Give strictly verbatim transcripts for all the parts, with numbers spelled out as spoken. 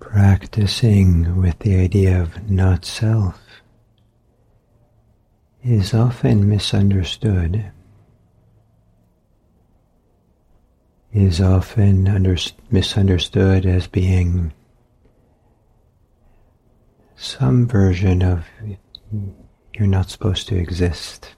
Practicing with the idea of not self is often misunderstood, is often under, misunderstood as being some version of you're not supposed to exist.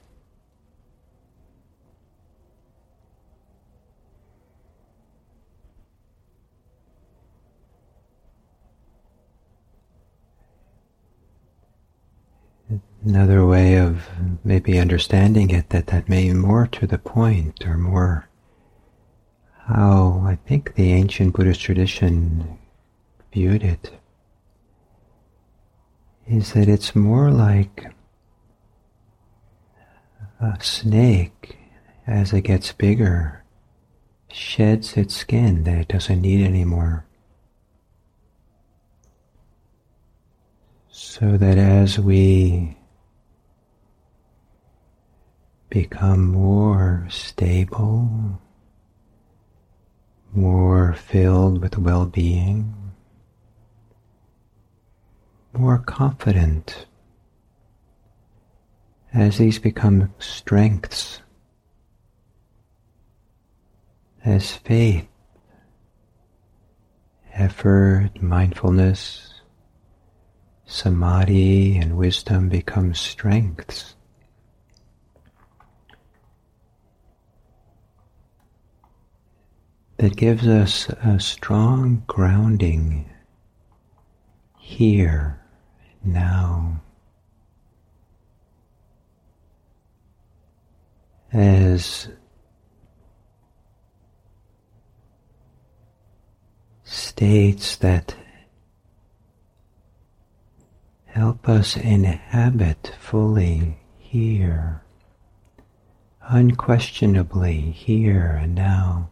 Another way of maybe understanding it, that that may be more to the point, or more how I think the ancient Buddhist tradition viewed it, is that it's more like a snake, as it gets bigger, sheds its skin that it doesn't need anymore. So that as we become more stable, more filled with well-being, more confident, as these become strengths, as faith, effort, mindfulness, samadhi, and wisdom become strengths, that gives us a strong grounding here, now, as states that help us inhabit fully here, unquestionably here and now.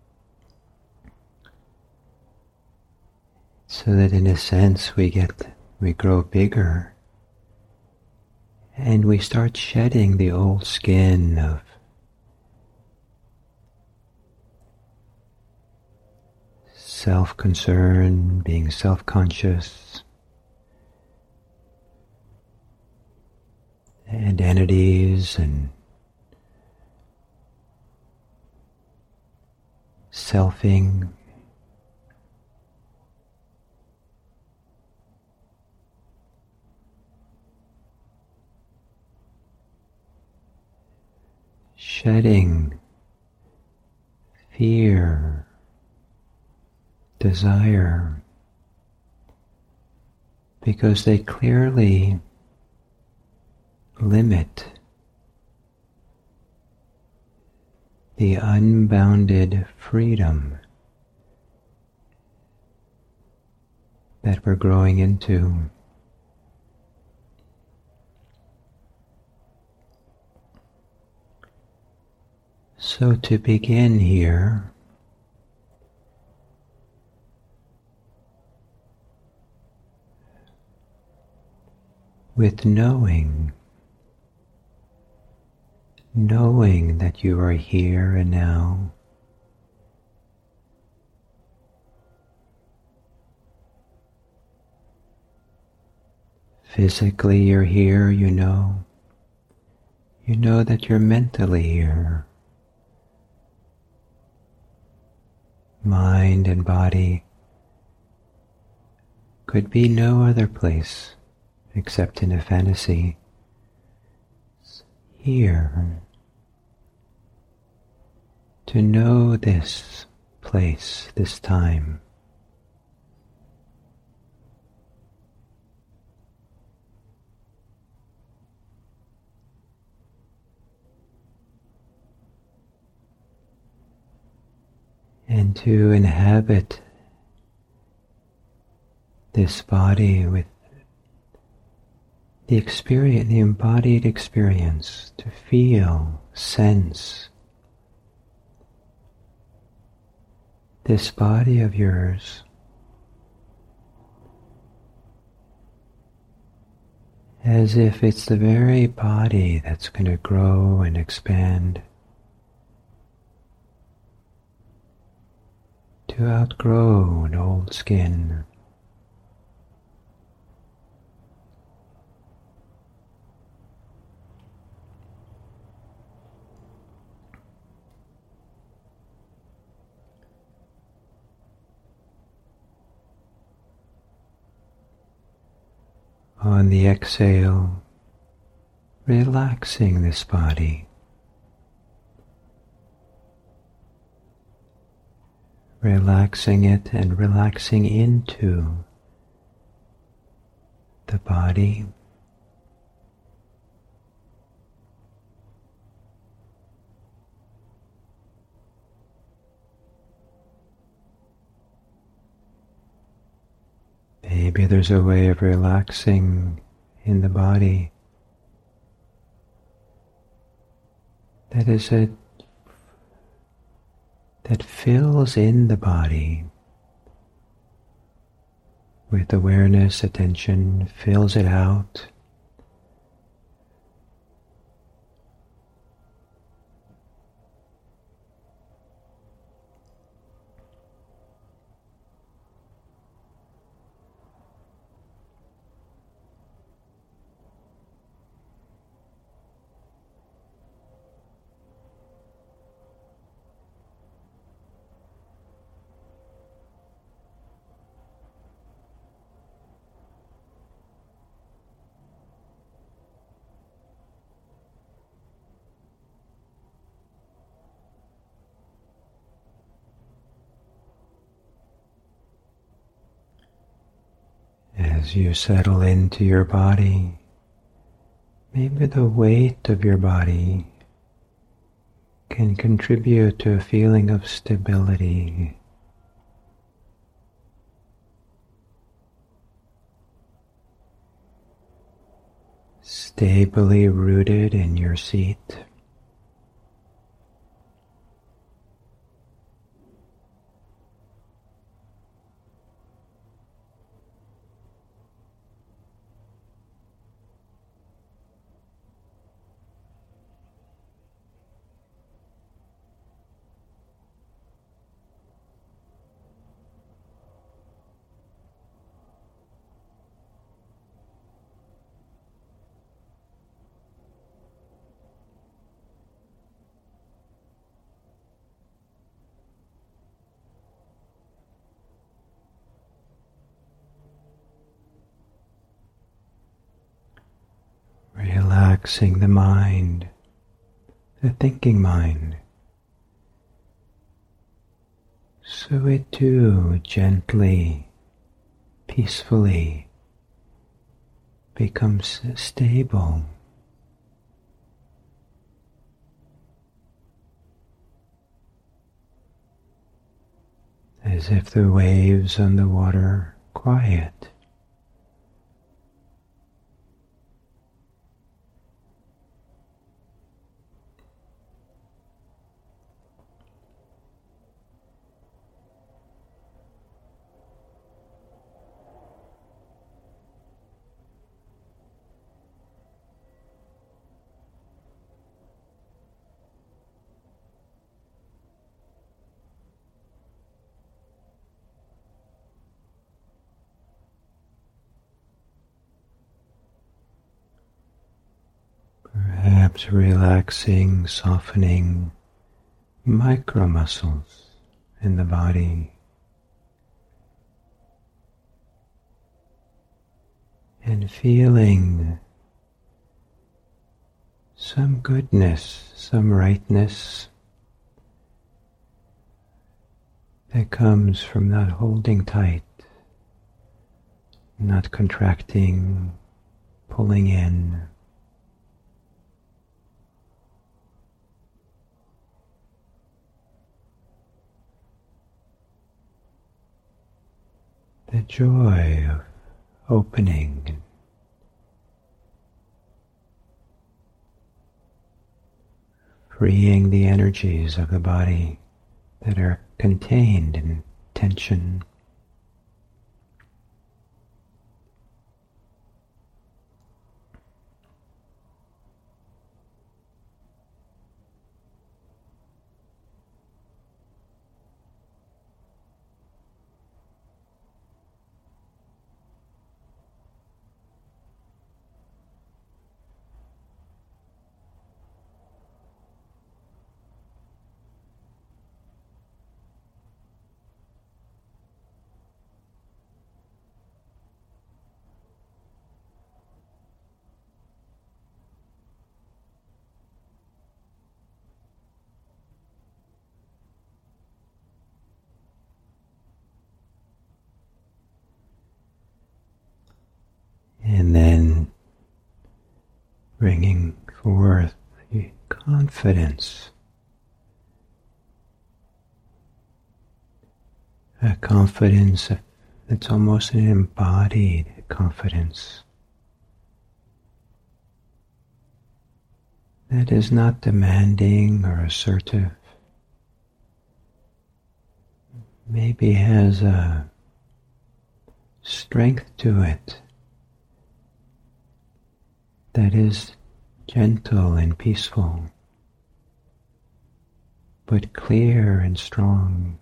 So that in a sense we get, we grow bigger and we start shedding the old skin of self-concern, being self-conscious, identities and selfing. Shedding fear, desire, because they clearly limit the unbounded freedom that we're growing into. So to begin here, with knowing, knowing that you are here and now, physically you're here, you know, you know that you're mentally here. Mind and body could be no other place except in a fantasy. Here, to know this place, this time. And to inhabit this body with the experience, the embodied experience, to feel, sense this body of yours as if it's the very body that's going to grow and expand, to outgrow an old skin, On the exhale, relaxing this body, relaxing it and relaxing into the body. Maybe there's a way of relaxing in the body that is a that fills in the body with awareness, attention, fills it out. As you settle into your body, maybe the weight of your body can contribute to a feeling of stability. Stably rooted in your seat. Relaxing the mind, the thinking mind, so it too gently, peacefully becomes stable. As if the waves on the water quiet. Perhaps relaxing, softening micro muscles in the body, and feeling some goodness, some rightness that comes from not holding tight, not contracting, pulling in. The joy of opening and freeing the energies of the body that are contained in tension. bringing forth the confidence, a confidence that's almost an embodied confidence that is not demanding or assertive, maybe has a strength to it that is gentle and peaceful, but clear and strong.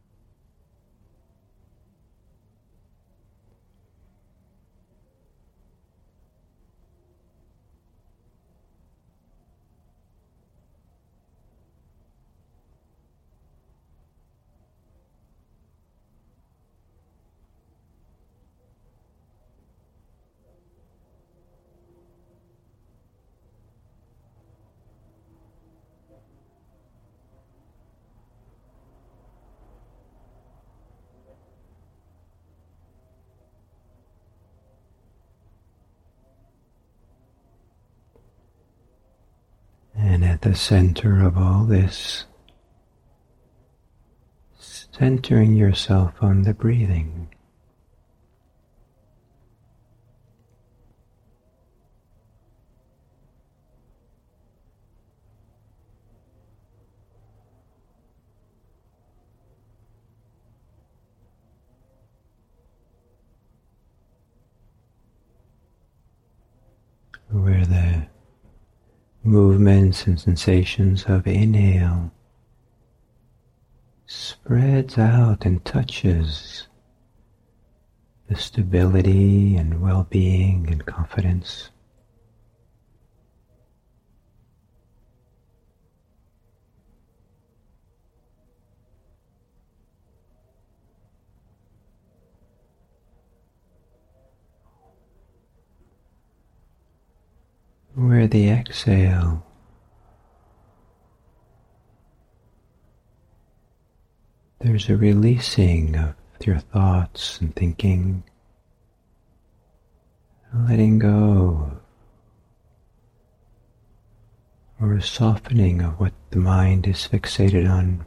And at the center of all this, centering yourself on the breathing. Where the movements and sensations of inhale spreads out and touches the stability and well-being and confidence. Where the exhale there's a releasing of your thoughts and thinking, letting go, or a softening of what the mind is fixated on.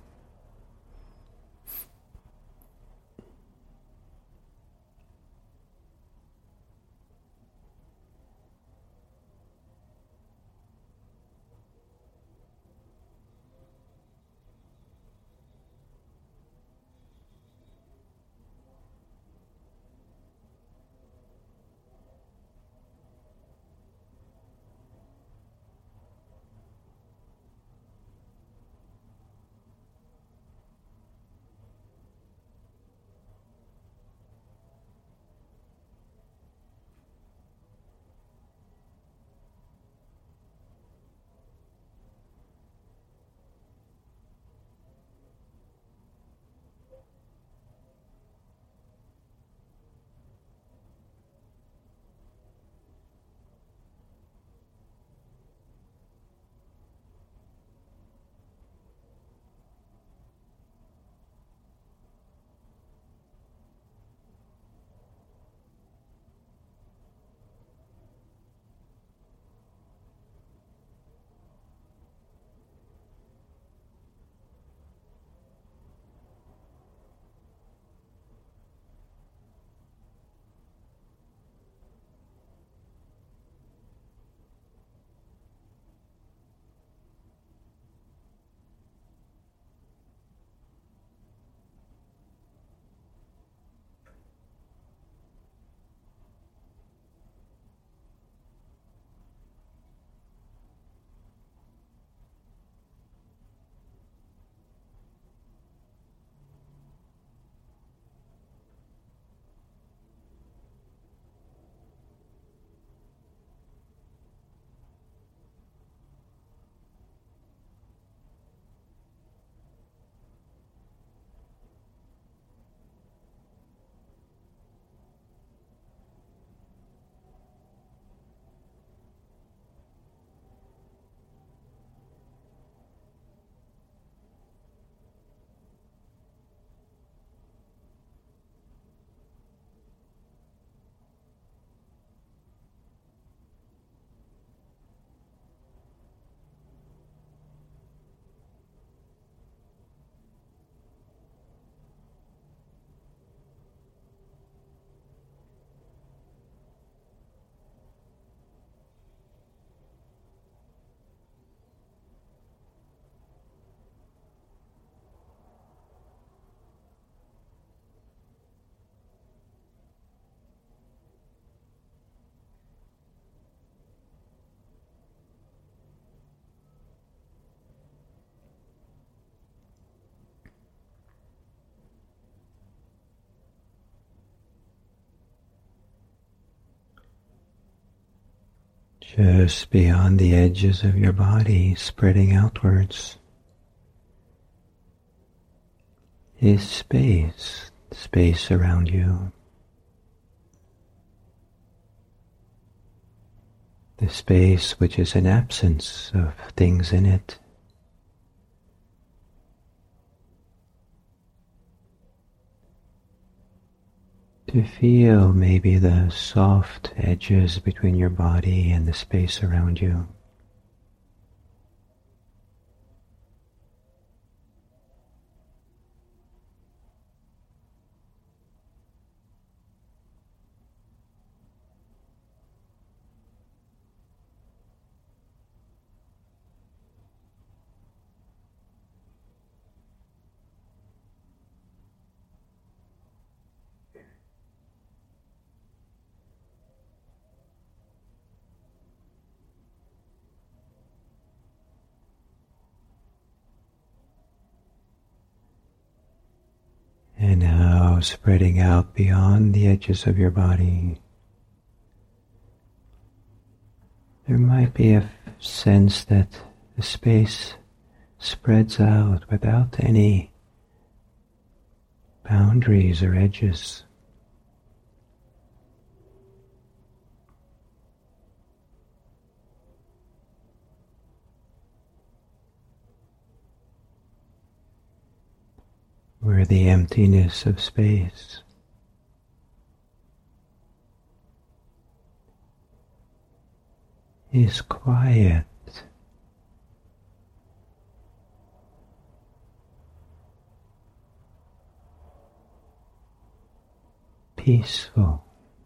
Just beyond the edges of your body, spreading outwards, is space, space around you. The space which is an absence of things in it. To feel maybe the soft edges between your body and the space around you. And now spreading out beyond the edges of your body, there might be a sense that the space spreads out without any boundaries or edges. Where the emptiness of space is quiet, peaceful,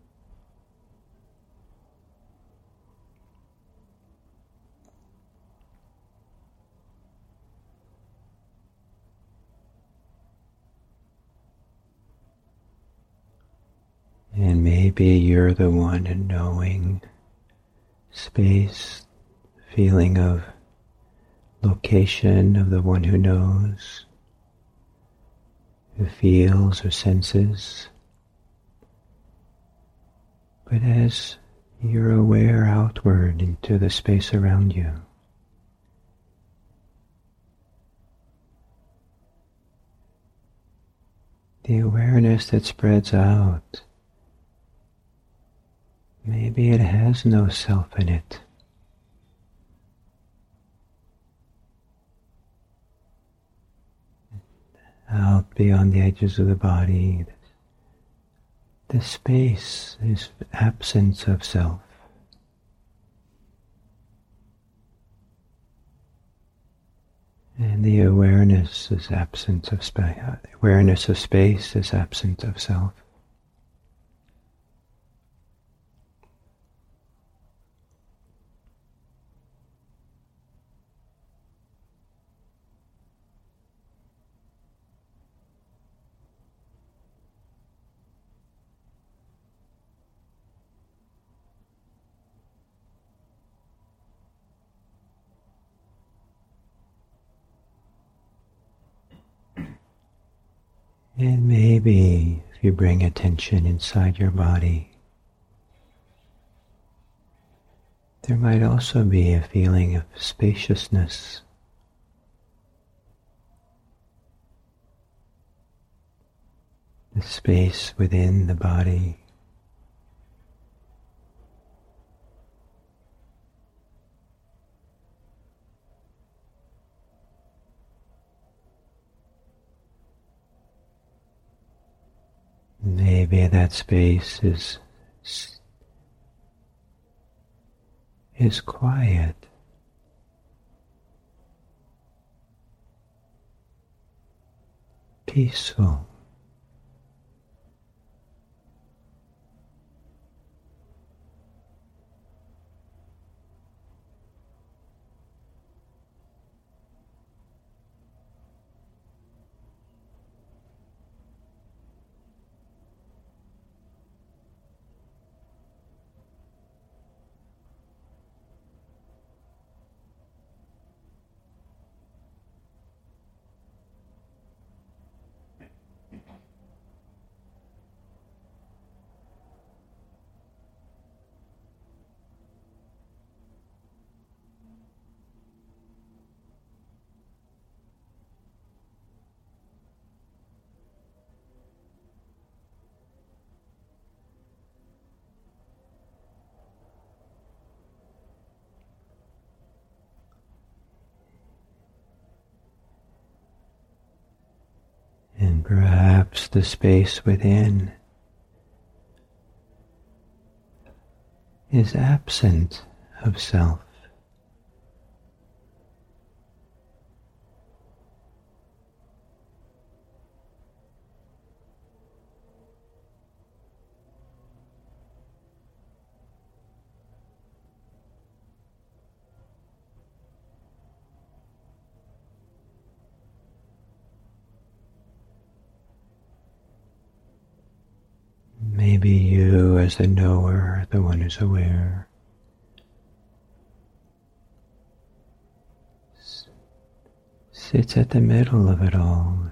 and maybe you're the one knowing space, feeling of location of the one who knows, who feels or senses. But as you're aware outward into the space around you, the awareness that spreads out, maybe it has no self in it. Out beyond the edges of the body, the space is absence of self. And the awareness is absence of space. Awareness of space is absence of self. And maybe if you bring attention inside your body, there might also be a feeling of spaciousness. The space within the body. Maybe that space is is quiet. Peaceful. And perhaps the space within is absent of self. Maybe you, as the knower, the one who's aware, s- sits at the middle of it all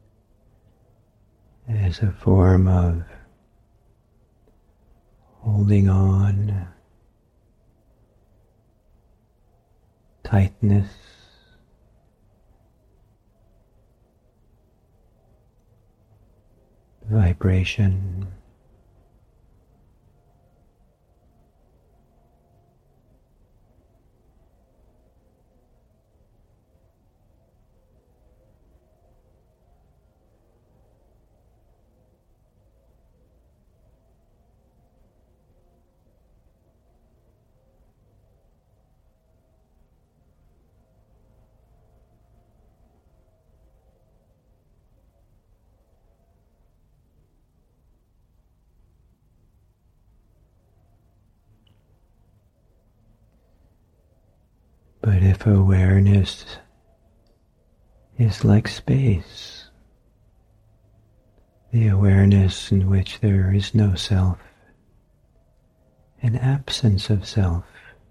as a form of holding on, tightness, vibration. But if awareness is like space, the awareness in which there is no self, an absence of self,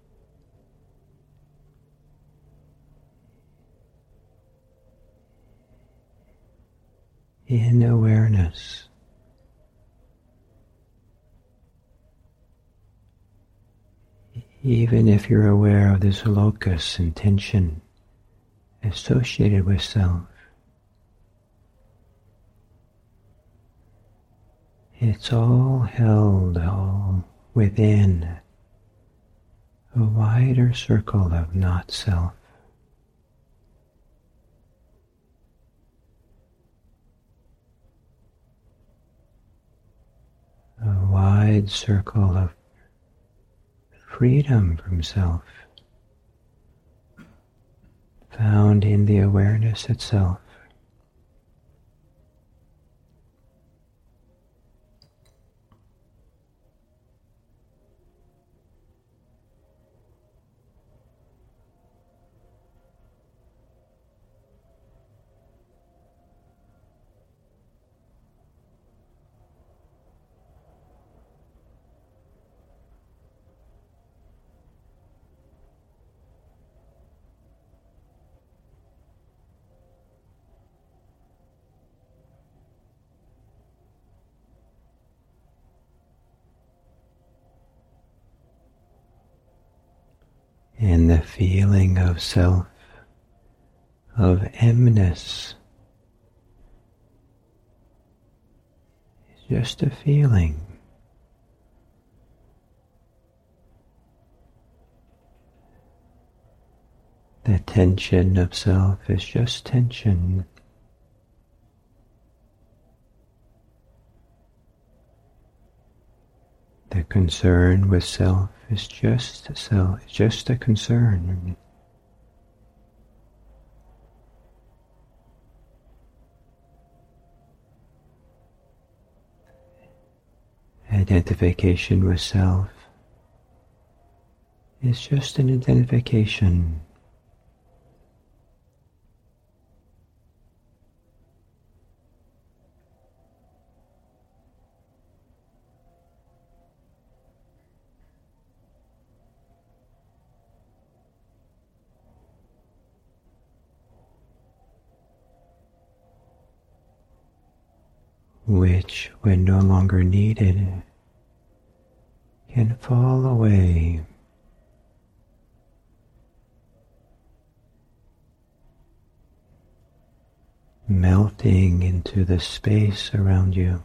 in awareness, even if you're aware of this locus and tension associated with self, it's all held all within a wider circle of not self. A wide circle of freedom from self, found in the awareness itself. And the feeling of self, of emness, is just a feeling. The tension of self is just tension. The concern with self is just self, just a concern. Identification with self is just an identification. Which, when no longer needed, can fall away. Melting into the space around you.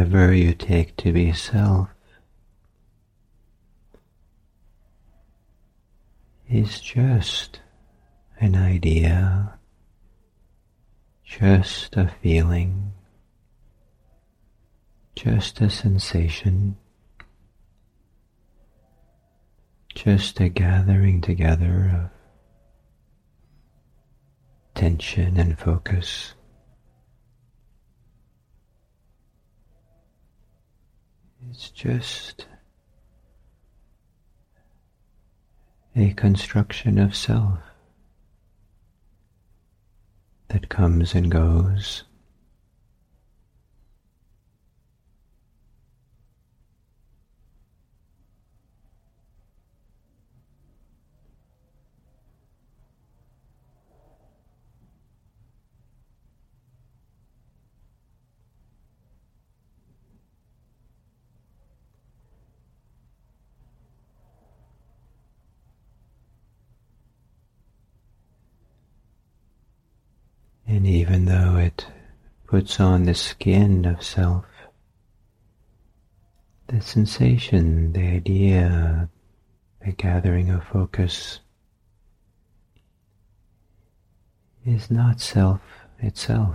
whatever you take to be self is just an idea, just a feeling, just a sensation, just a gathering together of tension and focus. It's just a construction of self that comes and goes. And even though it puts on the skin of self, the sensation, the idea, the gathering of focus is not self itself.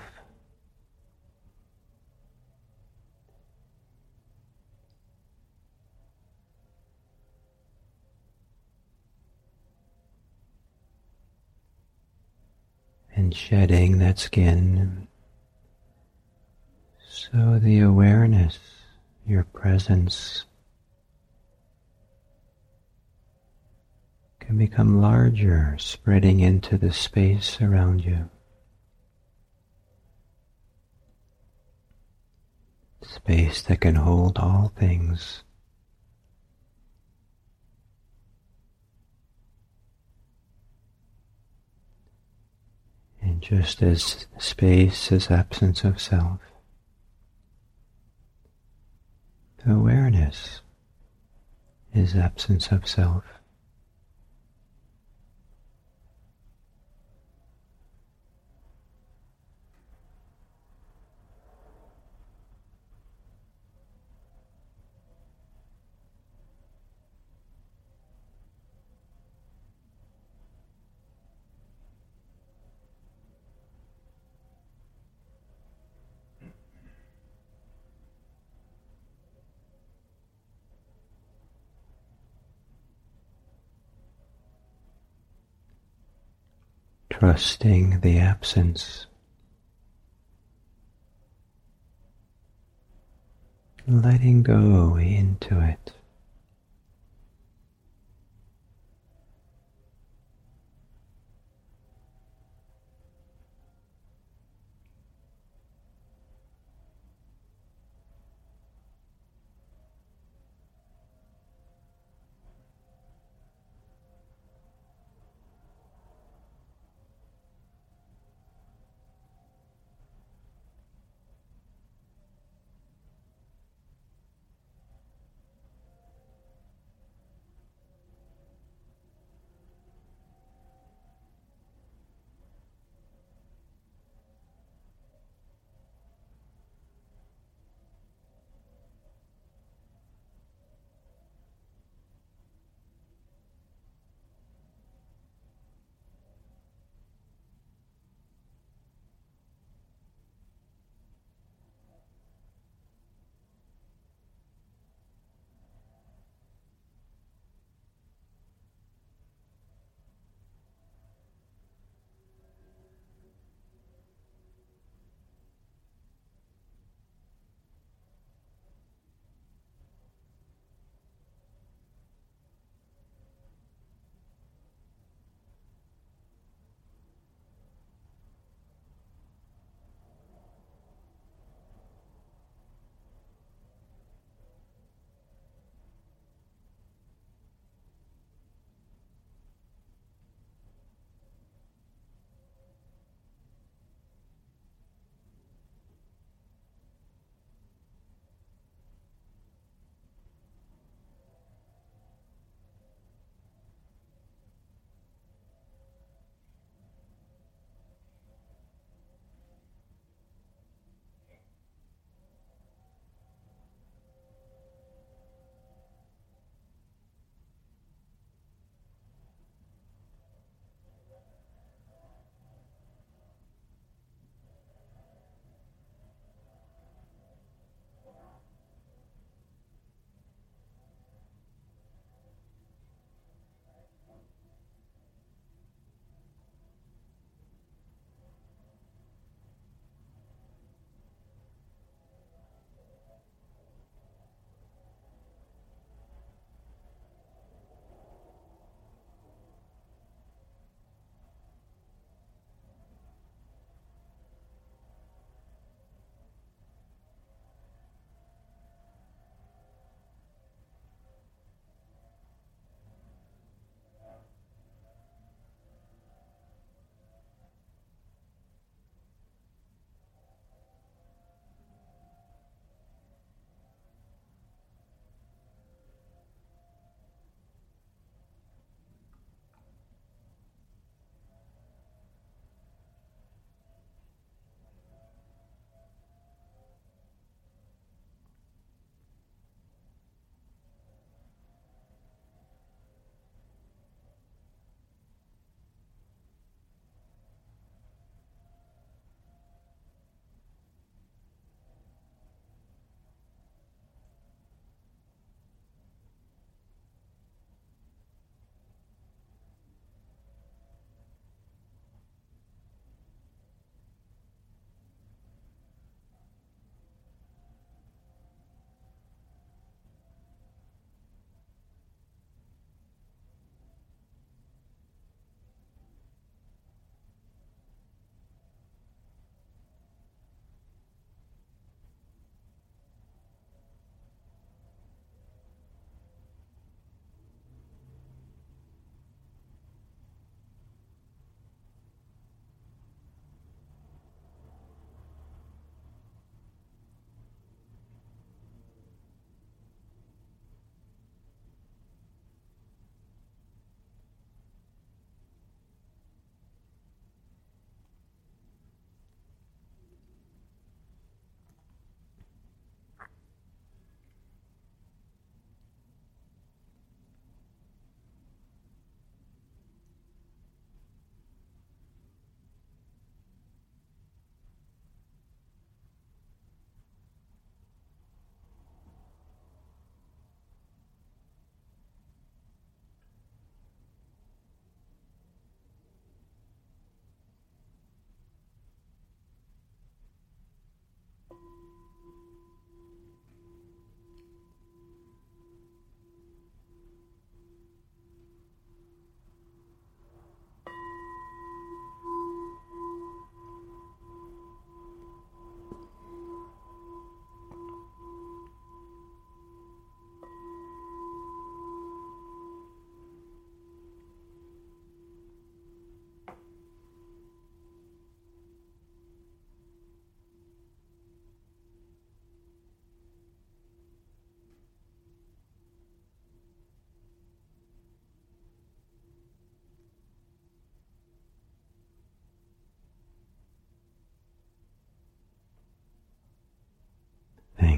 And shedding that skin, so the awareness, your presence, can become larger, spreading into the space around you. Space that can hold all things. And just as space is absence of self, the awareness is absence of self. Trusting the absence, letting go into it.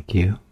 Thank you.